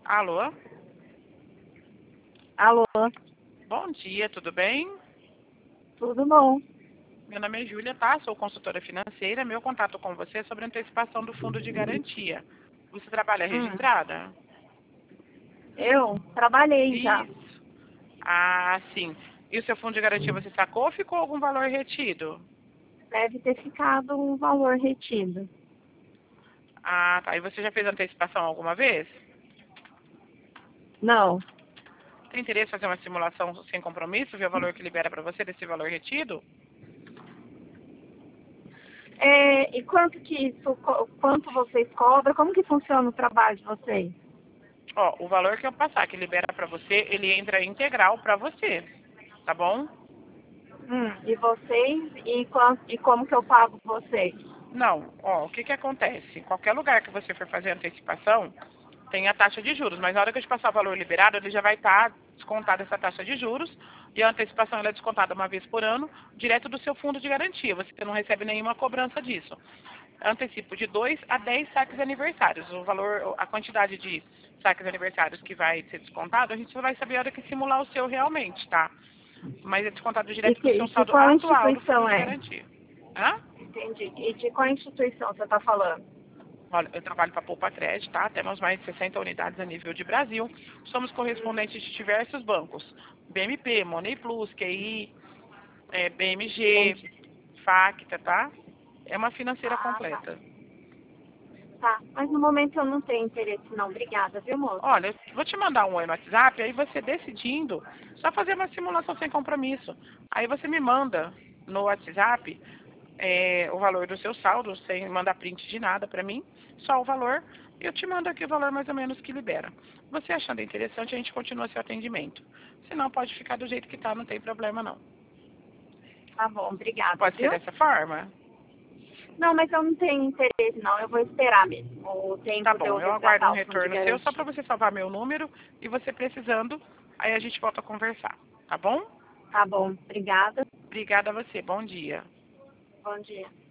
Alô? Alô, Bom dia, tudo bem? tudo bom? Meu nome é Júlia, tá? Sou consultora financeira. Meu contato com você é sobre a antecipação do fundo de garantia. Você trabalha Hum, registrada? eu trabalhei já. Isso. Ah, sim. E o seu fundo de garantia você sacou ou ficou algum valor retido? Deve ter ficado um valor retido. Ah, tá. E você já fez antecipação alguma vez? Não. Tem interesse em fazer uma simulação sem compromisso, ver o valor que libera para você desse valor retido? E quanto que isso, quanto vocês cobram? Como que funciona o trabalho de vocês? Ó, o valor que eu passar, que libera para você, ele entra integral para você, tá bom? E vocês e como que eu pago vocês? Não, ó, o que que acontece? Em qualquer lugar que você for fazer antecipação, tem a taxa de juros, mas na hora que eu te passar o valor liberado, ele já vai estar descontada essa taxa de juros, e a antecipação ela é descontada uma vez por ano, direto do seu fundo de garantia. Você não recebe nenhuma cobrança disso. Antecipo de 2 a 10 saques aniversários. O valor, a quantidade de saques aniversários que vai ser descontado, a gente só vai saber a hora que simular o seu realmente, tá? Mas é descontado direto do seu De saldo qual atual do fundo instituição de é? garantia. Hã? Entendi. E de qual instituição você está falando? Olha, eu trabalho para a Poupa Crédito, tá? Temos mais de 60 unidades a nível de Brasil. Somos correspondentes de diversos bancos. BMP, Money Plus, QI, BMG, Entendi. Facta, tá? É uma financeira Ah, tá. completa. Tá. Mas no momento eu não tenho interesse não. Obrigada, viu, moço? Olha, eu vou te mandar um oi no WhatsApp, aí você decidindo, só fazer uma simulação sem compromisso. Aí você me manda no WhatsApp o valor do seu saldo, sem mandar print de nada para mim, só o valor, e eu te mando aqui o valor mais ou menos que libera. Você achando interessante, a gente continua seu atendimento. Se não, pode ficar do jeito que tá, não tem problema não. Tá bom, obrigada, Pode ser viu? dessa forma? Não, mas eu não tenho interesse não. Eu vou esperar mesmo o Tá tempo de bom, eu eu aguardo um resgatar o fundo de retorno seu só para garantia. você salvar meu número e você precisando, aí a gente volta a conversar, tá bom? Tá bom, obrigada. Obrigada a você, bom dia. Bom dia.